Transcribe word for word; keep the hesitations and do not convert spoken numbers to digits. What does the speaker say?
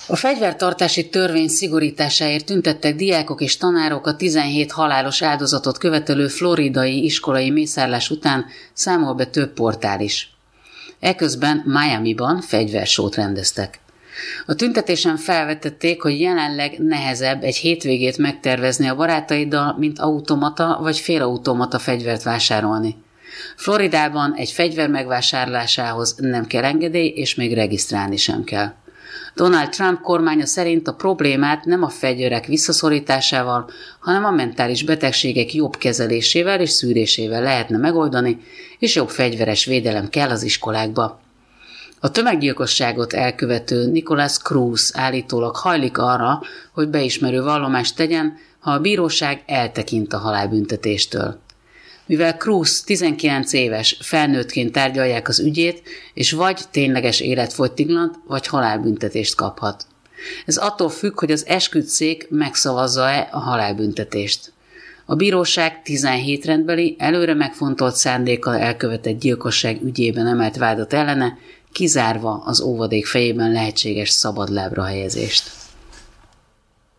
A fegyvertartási törvény szigorításáért tüntettek diákok és tanárok a tizenhét halálos áldozatot követelő floridai iskolai mészárlás után, számol be több portál is. Eközben Miamiban fegyversót rendeztek. A tüntetésen felvetették, hogy jelenleg nehezebb egy hétvégét megtervezni a barátaiddal, mint automata vagy félautomata fegyvert vásárolni. Floridában egy fegyver megvásárlásához nem kell engedély, és még regisztrálni sem kell. Donald Trump kormánya szerint a problémát nem a fegyverek visszaszorításával, hanem a mentális betegségek jobb kezelésével és szűrésével lehetne megoldani, és jobb fegyveres védelem kell az iskolákba. A tömeggyilkosságot elkövető Nicholas Cruz állítólag hajlik arra, hogy beismerő vallomást tegyen, ha a bíróság eltekint a halálbüntetéstől. Mivel Cruz tizenkilenc éves, felnőttként tárgyalják az ügyét, és vagy tényleges életfogytiglant, vagy halálbüntetést kaphat. Ez attól függ, hogy az esküdtszék megszavazza-e a halálbüntetést. A bíróság tizenhét rendbeli, előre megfontolt szándékkal elkövetett gyilkosság ügyében emelt vádat ellene, kizárva az óvadék fejében lehetséges szabadlábra helyezést.